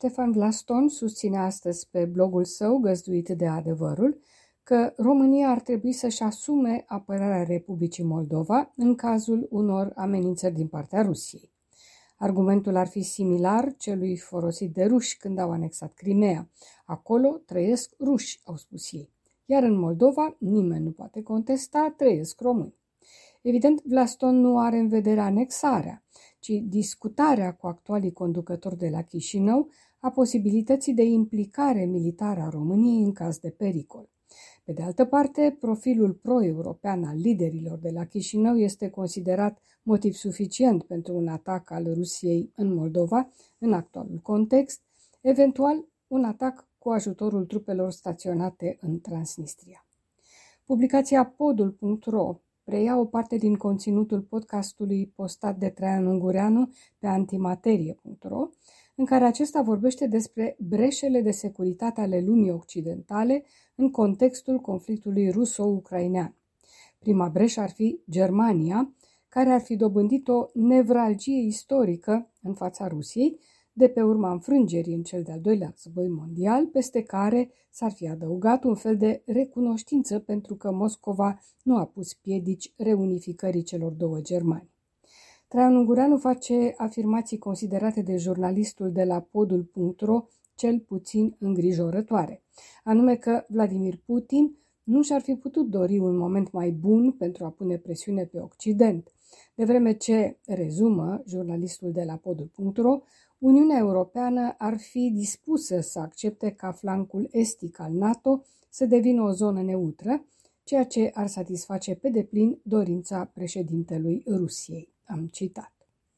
Ștefan Vlaston susține astăzi pe blogul său, găzduit de Adevărul, că România ar trebui să-și asume apărarea Republicii Moldova în cazul unor amenințări din partea Rusiei. Argumentul ar fi similar celui folosit de ruși când au anexat Crimea. Acolo trăiesc ruși, au spus ei. Iar în Moldova nimeni nu poate contesta, trăiesc români. Evident, Vlaston nu are în vedere anexarea, ci discutarea cu actualii conducători de la Chișinău a posibilității de implicare militară a României în caz de pericol. Pe de altă parte, profilul pro-european al liderilor de la Chișinău este considerat motiv suficient pentru un atac al Rusiei în Moldova, în actualul context, eventual un atac cu ajutorul trupelor staționate în Transnistria. Publicația podul.ro preia o parte din conținutul podcastului postat de Traian Ungureanu pe antimaterie.ro, în care acesta vorbește despre breșele de securitate ale lumii occidentale în contextul conflictului ruso-ucrainean. Prima breșă ar fi Germania, care ar fi dobândit o nevralgie istorică în fața Rusiei, de pe urma înfrângerii în cel de-al doilea război mondial, peste care s-ar fi adăugat un fel de recunoștință pentru că Moscova nu a pus piedici reunificării celor două Germanii. Traian Ungureanu face afirmații considerate de jurnalistul de la podul.ro cel puțin îngrijorătoare, anume că Vladimir Putin nu și-ar fi putut dori un moment mai bun pentru a pune presiune pe Occident, de vreme ce, rezumă jurnalistul de la podul.ro, Uniunea Europeană ar fi dispusă să accepte ca flancul estic al NATO să devină o zonă neutră, ceea ce ar satisface pe deplin dorința președintelui Rusiei. Am citat.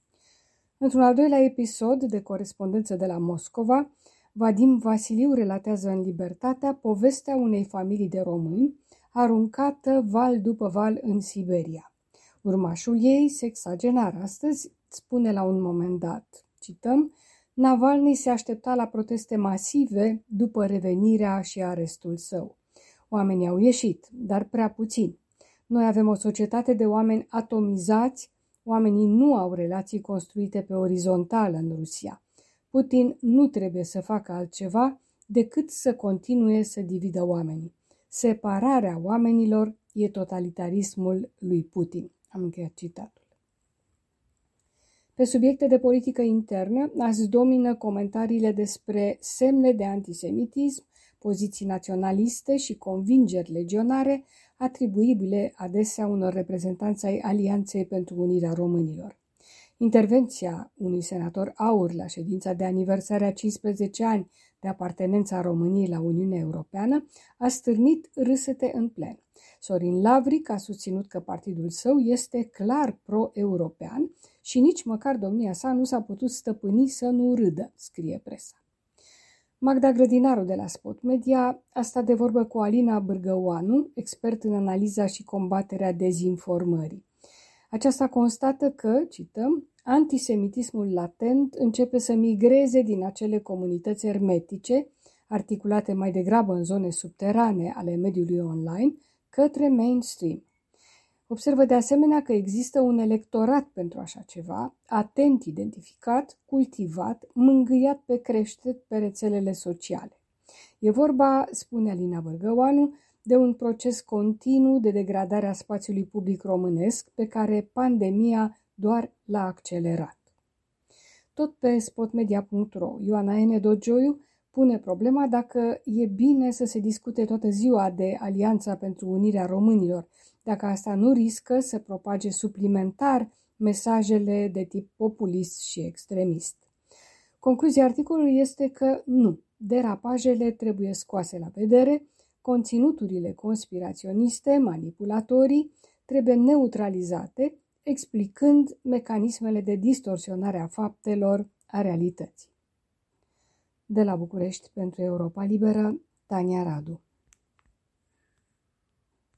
Într-un al doilea episod de corespondență de la Moscova, Vadim Vasiliu relatează în Libertatea povestea unei familii de români aruncată val după val în Siberia. Urmașul ei, sexagenar astăzi, spune la un moment dat, cităm, Navalny se aștepta la proteste masive după revenirea și arestul său. Oamenii au ieșit, dar prea puțini. Noi avem o societate de oameni atomizați, oamenii nu au relații construite pe orizontală în Rusia. Putin nu trebuie să facă altceva decât să continue să dividă oamenii. Separarea oamenilor e totalitarismul lui Putin. Am încheiat citatul. Pe subiecte de politică internă, azi domină comentariile despre semne de antisemitism, poziții naționaliste și convingeri legionare atribuibile adesea unor reprezentanți ai Alianței pentru Unirea Românilor. Intervenția unui senator aur la ședința de aniversare a 15 ani de apartenența României la Uniunea Europeană a stârnit râsete în plen. Sorin Lavric a susținut că partidul său este clar pro-european și nici măcar domnia sa nu s-a putut stăpâni să nu râdă, scrie presa. Magda Grădinaru de la Spot Media a stat de vorbă cu Alina Bârgăoanu, expert în analiza și combaterea dezinformării. Aceasta constată că, cităm, antisemitismul latent începe să migreze din acele comunități ermetice, articulate mai degrabă în zone subterane ale mediului online, către mainstream. Observă de asemenea că există un electorat pentru așa ceva, atent identificat, cultivat, mângâiat pe creștet pe rețelele sociale. E vorba, spune Alina Bârgăoanu, de un proces continuu de degradare a spațiului public românesc pe care pandemia doar l-a accelerat. Tot pe spotmedia.ro, Ioana N. Dogioiu pune problema dacă e bine să se discute toată ziua de Alianța pentru Unirea Românilor, dacă asta nu riscă să propage suplimentar mesajele de tip populist și extremist. Concluzia articolului este că nu, derapajele trebuie scoase la vedere, conținuturile conspiraționiste, manipulatorii, trebuie neutralizate, explicând mecanismele de distorsionare a faptelor, a realității. De la București pentru Europa Liberă, Tania Radu.